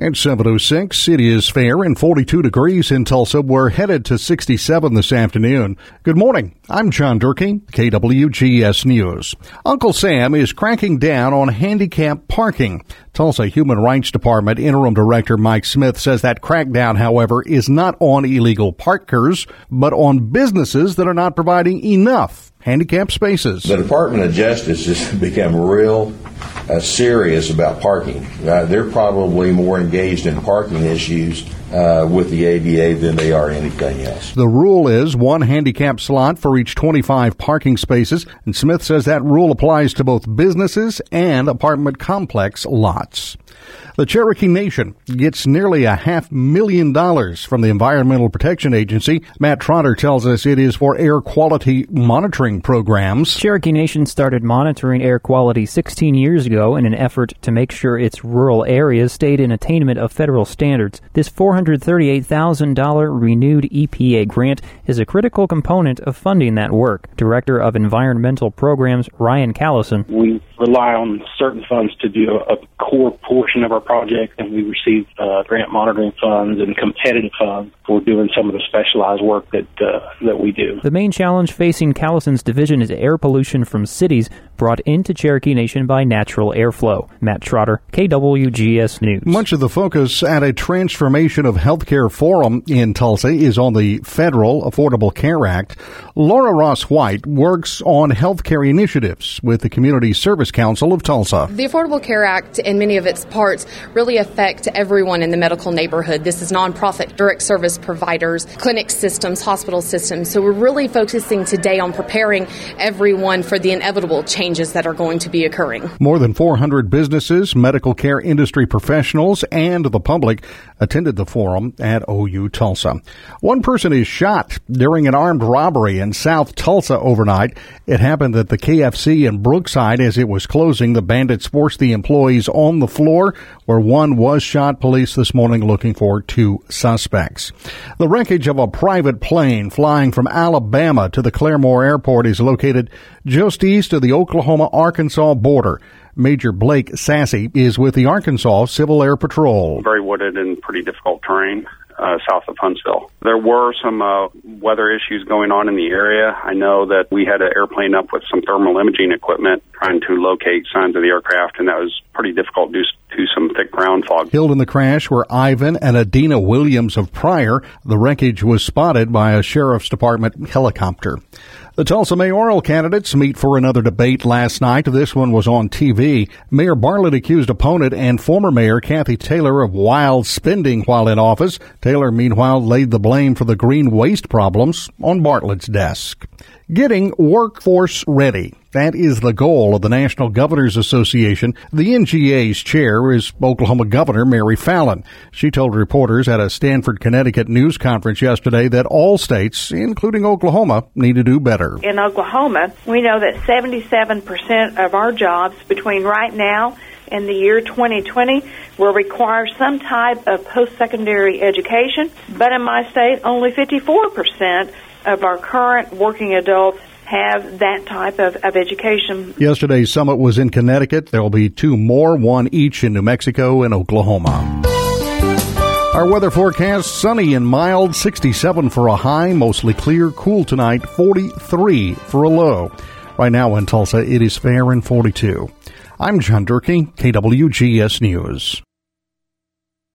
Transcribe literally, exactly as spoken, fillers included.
At seven oh six, it is fair and forty-two degrees in Tulsa. We're headed to sixty-seven this afternoon. Good morning. I'm John Durkee, K W G S News. Uncle Sam is cracking down on handicap parking. Tulsa Human Rights Department Interim Director Mike Smith says that crackdown, however, is not on illegal parkers, but on businesses that are not providing enough handicap spaces. The Department of Justice has become real uh, serious about parking. Uh, they're probably more engaged in parking issues uh, with the A D A than they are anything else. The rule is one handicap slot for each twenty-five parking spaces, and Smith says that rule applies to both businesses and apartment complex lots. The Cherokee Nation gets nearly a half million dollars from the Environmental Protection Agency. Matt Trotter tells us it is for air quality monitoring programs. Cherokee Nation started monitoring air quality sixteen years ago in an effort to make sure its rural areas stayed in attainment of federal standards. This four hundred thirty-eight thousand dollars renewed E P A grant is a critical component of funding that work. Director of Environmental Programs Ryan Callison. We rely on certain funds to do a core portion of our project, and we receive uh, grant monitoring funds and competitive funds for doing some of the specialized work that uh, that we do. The main challenge facing Callison's division is air pollution from cities brought into Cherokee Nation by natural airflow. Matt Trotter, K W G S News. Much of the focus at a Transformation of Healthcare Forum in Tulsa is on the federal Affordable Care Act. Laura Ross White works on healthcare initiatives with the Community Service Council of Tulsa. The Affordable Care Act and many of its parts really affect everyone in the medical neighborhood. This is nonprofit direct service providers, clinic systems, hospital systems. So we're really focusing today on preparing everyone for the inevitable changes that are going to be occurring. More than four hundred businesses, medical care industry professionals, and the public attended the forum at O U Tulsa. One person is shot during an armed robbery in South Tulsa overnight. It happened at the K F C in Brookside. As it was closing, the bandits forced the employees on the floor, where one was shot. Police this morning looking for two suspects. The wreckage of a private plane flying from Alabama to the Claremore Airport is located just east of the Oklahoma-Arkansas border. Major Blake Sassy is with the Arkansas Civil Air Patrol. Very wooded and pretty difficult terrain uh, south of Huntsville. There were some uh, weather issues going on in the area. I know that we had an airplane up with some thermal imaging equipment trying to locate signs of the aircraft, and that was pretty difficult due to some thick ground fog. Killed in the crash were Ivan and Adina Williams of Pryor. The wreckage was spotted by a sheriff's department helicopter. The Tulsa mayoral candidates meet for another debate last night. This one was on T V. Mayor Bartlett accused opponent and former mayor Kathy Taylor of wild spending while in office. Taylor, meanwhile, laid the blame for the green waste problems on Bartlett's desk. Getting workforce ready. That is the goal of the National Governors Association. The N G A's chair is Oklahoma Governor Mary Fallin. She told reporters at a Stanford, Connecticut news conference yesterday that all states, including Oklahoma, need to do better. In Oklahoma, we know that seventy-seven percent of our jobs between right now and the year twenty twenty will require some type of post-secondary education. But in my state, only fifty-four percent of our current working adults have that type of, of education. Yesterday's summit was in Connecticut. There will be two more, one each in New Mexico and Oklahoma. Our weather forecast, sunny and mild, sixty-seven for a high, mostly clear, cool tonight, forty-three for a low. Right now in Tulsa, it is fair and forty-two. I'm John Durkee, K W G S News.